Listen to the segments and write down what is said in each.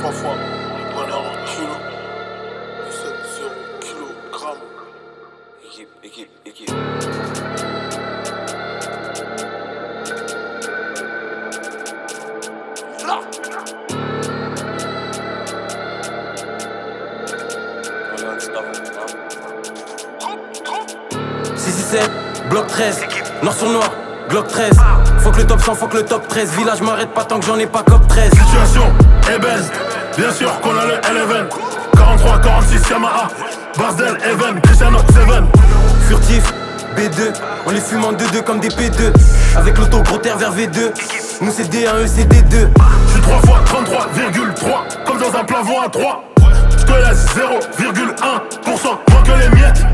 3 fois, preneur en kilo, 17,0 kg. Équipe. Là. 6-7, bloc 13, noir sur noir, Glock 13. Faut que le top 100, faut que le top 13. Village m'arrête pas tant que j'en ai pas cop 13. Situation Eben, bien sûr qu'on a le L11. 43, 46, Yamaha, Barsdale, Even, Cristiano, Seven. Furtif, B2, on les fume en 2-2 comme des P2. Avec l'auto gros terre vers V2. Nous c'est D1, eux c'est D2. J'suis 3 fois 33,3, comme dans un plafond à 3. J'te laisse 0,1%, moins que les miettes.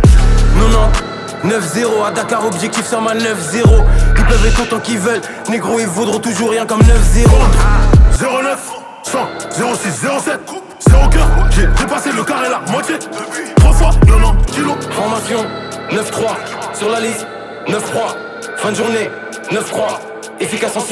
90, 9-0 à Dakar, objectif sur ma 9-0. Ils peuvent être autant qu'ils veulent, négro ils vaudront toujours rien comme 9-0. 09, 100, 06, 07, 0 cœur, j'ai dépassé le carré la moitié. 3 fois 90 kilos. Formation 9-3, sur la liste 9-3, fin de journée 9-3, efficace en 6-10, 9-3.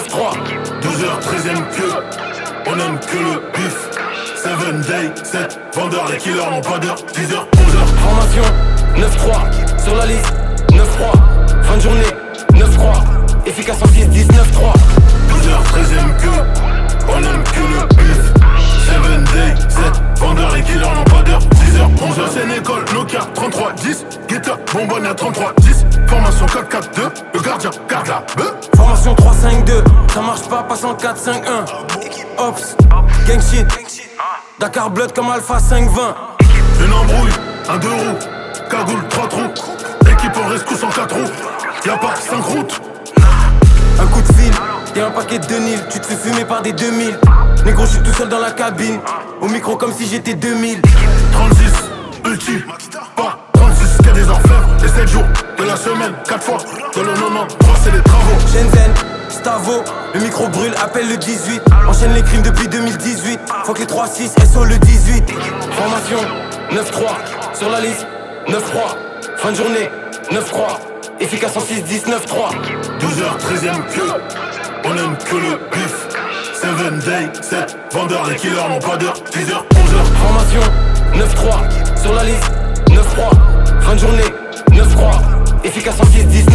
12h, 13ème queue, on aime que le bif. 7 day, 7, vendeurs, les killers n'ont pas d'heure. 10h, 11h. Formation 9-3, sur la liste 9-3, fin de journée 9-3, efficace en 6-10, 9-3. 12h, 13ème queue, on aime que le bif. 7 day, 7, vendeurs, les killers n'ont pas d'heure. 10h, 11h. Ancienne école, Nokia 33, 10, guitare, bonbonne à 33, 10. Formation 4-4-2, le gardien garde la bœuf. Formation 3-5-2, ça marche pas, passe en 4-5-1. Ops, gang shit, Dakar Blood comme Alpha 5-20. Une embrouille, un 2 roues, cagoule 3 trous. Équipe en rescousse en 4 roues, y'a pas 5 routes. Un coup de fil, t'es un paquet de 2000, tu te fais fumer par des 2000. Négro, je suis tout seul dans la cabine, au micro comme si j'étais 2000. 36, ulti, pas 36, qu'a des orfèvres. Les 7 jours de la semaine, 4 fois de le 93, c'est les travaux. Shenzhen, Stavo, le micro brûle, appelle le 18. Enchaîne les crimes depuis 2018. Faut que les 3-6, SO le 18. Formation 9-3, sur la liste 9-3, fin de journée 9-3, efficace en 6-10, 9-3. 12h, 13ème queue, on aime que le bif. 7 day, 7, vendeurs, les killers n'ont pas d'heure. 10h, 11h. Formation 9-3, sur la liste 9-3, fin de journée 9-3, efficace en 6-10, 9-3.